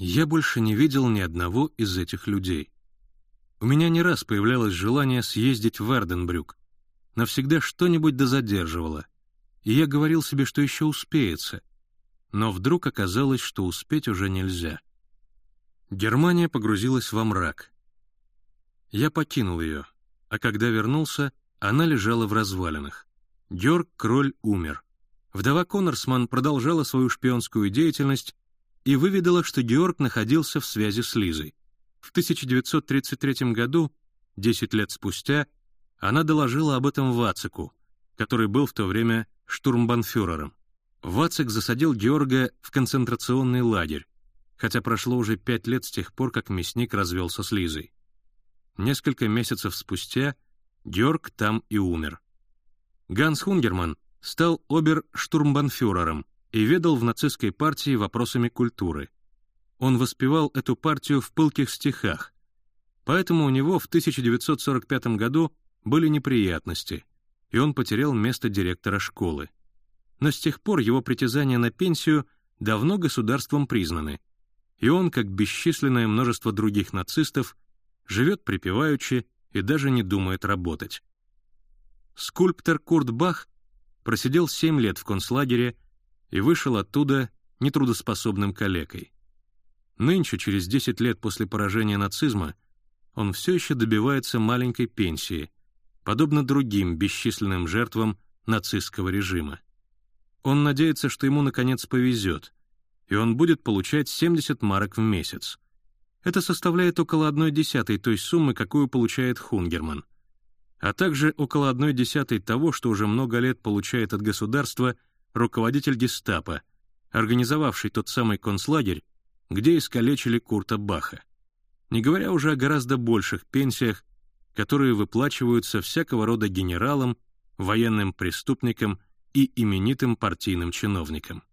Я больше не видел ни одного из этих людей. У меня не раз появлялось желание съездить в Верденбрюк. Навсегда что-нибудь дозадерживало. И я говорил себе, что еще успеется. Но вдруг оказалось, что успеть уже нельзя. Германия погрузилась во мрак. Я покинул ее, а когда вернулся, она лежала в развалинах. Георг Кроль умер. Вдова Коннорсман продолжала свою шпионскую деятельность и выведала, что Георг находился в связи с Лизой. В 1933 году, 10 лет спустя, она доложила об этом Вацеку, который был в то время штурмбанфюрером. Вацек засадил Георга в концентрационный лагерь, хотя прошло уже 5 лет с тех пор, как мясник развелся с Лизой. Несколько месяцев спустя Георг там и умер. Ганс Хунгерман стал оберштурмбанфюрером и ведал в нацистской партии вопросами культуры. Он воспевал эту партию в пылких стихах, поэтому у него в 1945 году были неприятности, и он потерял место директора школы. Но с тех пор его притязания на пенсию давно государством признаны, и он, как бесчисленное множество других нацистов, живет припеваючи и даже не думает работать. Скульптор Курт Бах просидел 7 лет в концлагере и вышел оттуда нетрудоспособным калекой. Нынче, через 10 лет после поражения нацизма, он все еще добивается маленькой пенсии, подобно другим бесчисленным жертвам нацистского режима. Он надеется, что ему наконец повезет, и он будет получать 70 марок в месяц. Это составляет около 1/10 той суммы, какую получает Хунгерман, а также около 1/10 того, что уже много лет получает от государства руководитель гестапо, организовавший тот самый концлагерь, где искалечили Курта Баха. Не говоря уже о гораздо больших пенсиях, которые выплачиваются всякого рода генералам, военным преступникам и именитым партийным чиновникам.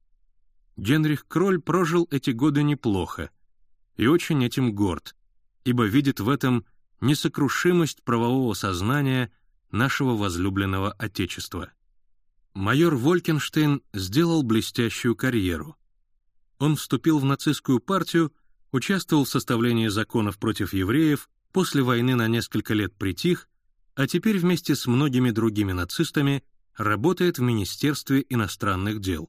Генрих Кроль прожил эти годы неплохо и очень этим горд, ибо видит в этом несокрушимость правового сознания нашего возлюбленного Отечества. Майор Волькенштейн сделал блестящую карьеру. Он вступил в нацистскую партию, участвовал в составлении законов против евреев, после войны на несколько лет притих, а теперь вместе с многими другими нацистами работает в Министерстве иностранных дел.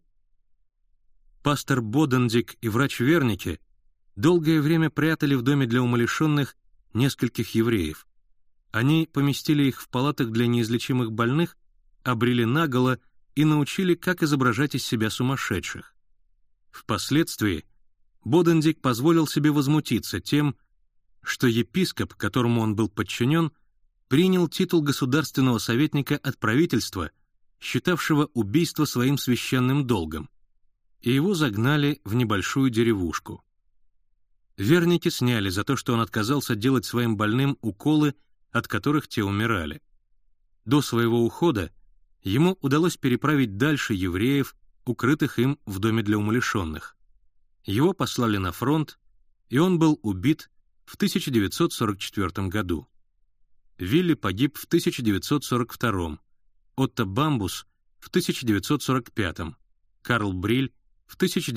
Пастор Бодендик и врач Вернике долгое время прятали в доме для умалишенных нескольких евреев. Они поместили их в палатах для неизлечимых больных, обрели наголо и научили, как изображать из себя сумасшедших. Впоследствии Бодендик позволил себе возмутиться тем, что епископ, которому он был подчинен, принял титул государственного советника от правительства, считавшего убийство своим священным долгом, и его загнали в небольшую деревушку. Верники сняли за то, что он отказался делать своим больным уколы, от которых те умирали. До своего ухода ему удалось переправить дальше евреев, укрытых им в доме для умалишенных. Его послали на фронт, и он был убит в 1944 году. Вилли погиб в 1942, Отто Бамбус в 1945, Карл Бриль в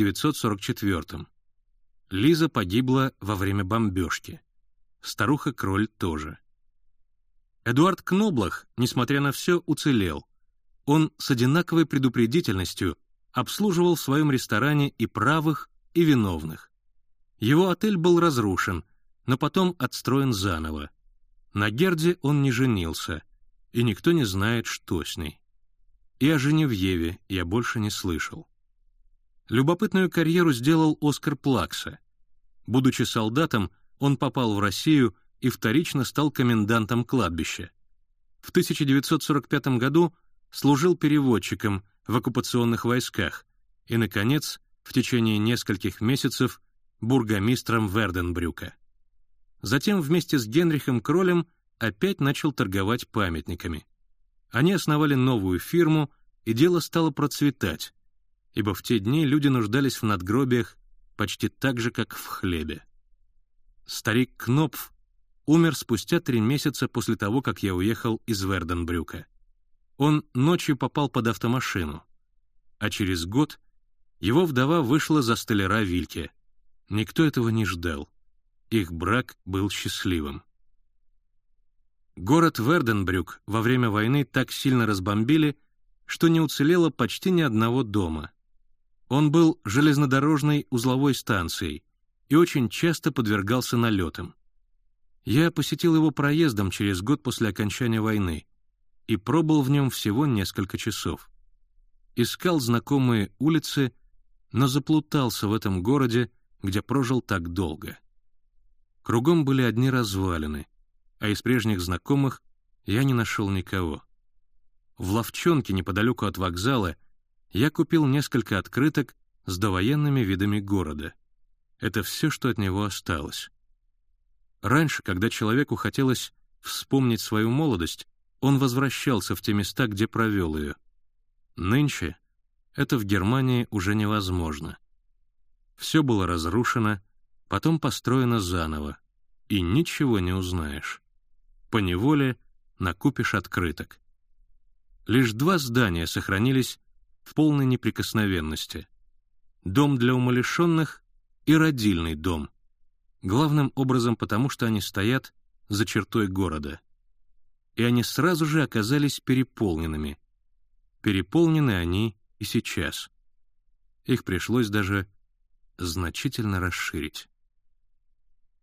1944. Лиза погибла во время бомбежки. Старуха Кроль тоже. Эдуард Кноблах, несмотря на все, уцелел. Он с одинаковой предупредительностью обслуживал в своем ресторане и правых, и виновных. Его отель был разрушен, но потом отстроен заново. На Герде он не женился, и никто не знает, что с ней. И о Женевьеве я больше не слышал. Любопытную карьеру сделал Оскар Плакса. Будучи солдатом, он попал в Россию и вторично стал комендантом кладбища. В 1945 году служил переводчиком в оккупационных войсках и, наконец, в течение нескольких месяцев бургомистром Верденбрюка. Затем вместе с Генрихом Кролем опять начал торговать памятниками. Они основали новую фирму, и дело стало процветать, ибо в те дни люди нуждались в надгробиях почти так же, как в хлебе. Старик Кнопф умер спустя 3 месяца после того, как я уехал из Верденбрюка. Он ночью попал под автомашину, а через год его вдова вышла за столяра Вильке. Никто этого не ждал. Их брак был счастливым. Город Верденбрюк во время войны так сильно разбомбили, что не уцелело почти ни одного дома. Он был железнодорожной узловой станцией и очень часто подвергался налетам. Я посетил его проездом через год после окончания войны и пробыл в нем всего несколько часов. Искал знакомые улицы, но заплутался в этом городе, где прожил так долго. Кругом были одни развалины, а из прежних знакомых я не нашел никого. В лавчонке неподалеку от вокзала я купил несколько открыток с довоенными видами города. Это все, что от него осталось. Раньше, когда человеку хотелось вспомнить свою молодость, он возвращался в те места, где провел ее. Нынче это в Германии уже невозможно. Все было разрушено, потом построено заново, и ничего не узнаешь. Поневоле накупишь открыток. Лишь 2 здания сохранились в полной неприкосновенности. Дом для умалишенных и родильный дом. Главным образом потому, что они стоят за чертой города. И они сразу же оказались переполненными. Переполнены они и сейчас. Их пришлось даже значительно расширить.